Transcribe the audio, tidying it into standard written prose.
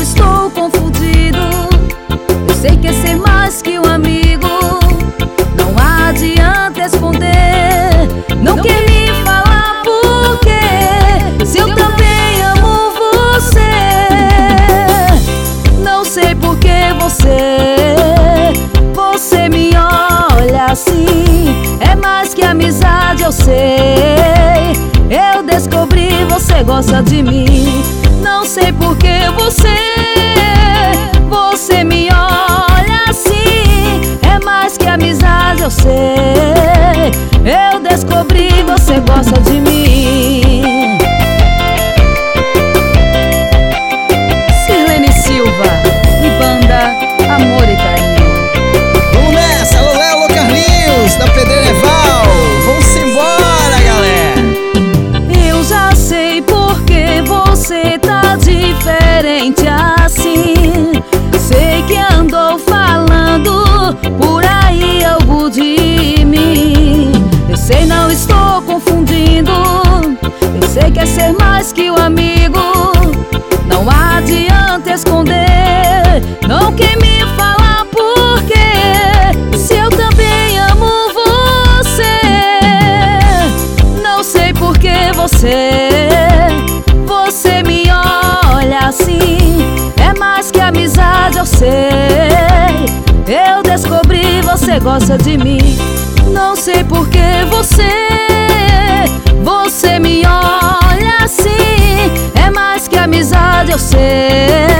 não estou confundido. Eu sei que é ser mais que um amigo. Não adianta esconder, não quer me falar por quê, se eu também amo você. Não sei por que você me olha assim. É mais que amizade, eu sei. Eu descobri, você gosta de mim. Não sei por que você me olha assim. É mais que amizade, eu sei. Eu descobri, você gosta de mim. Sirlene Silva e banda Amor e Carinho. Vamos nessa, alô Léo, alô Carlinhos, da Pedreval. Vamos embora, galera. Eu já sei porque você tá diferente assim. Sei que andou falando por aí algo de mim. Eu sei, não estou confundindo. Eu sei que é ser mais que um amigo. Não adianta esconder, não quer me falar por quê, se eu também amo você. Não sei por que você me olha assim. É mais que amizade, eu sei. Eu descobri, você gosta de mim. Não sei por que você me olha assim. É mais que amizade, eu sei. Eu descobri, você gosta de mim. Não sei por que você me olha assim. É mais que amizade, eu sei. Eu descobri, você gosta de mim. Não sei por que você me olha assim. É mais que amizade, eu sei. Eu descobri, você gosta de mim. Não sei por que você me olha assim. É mais que amizade, eu sei.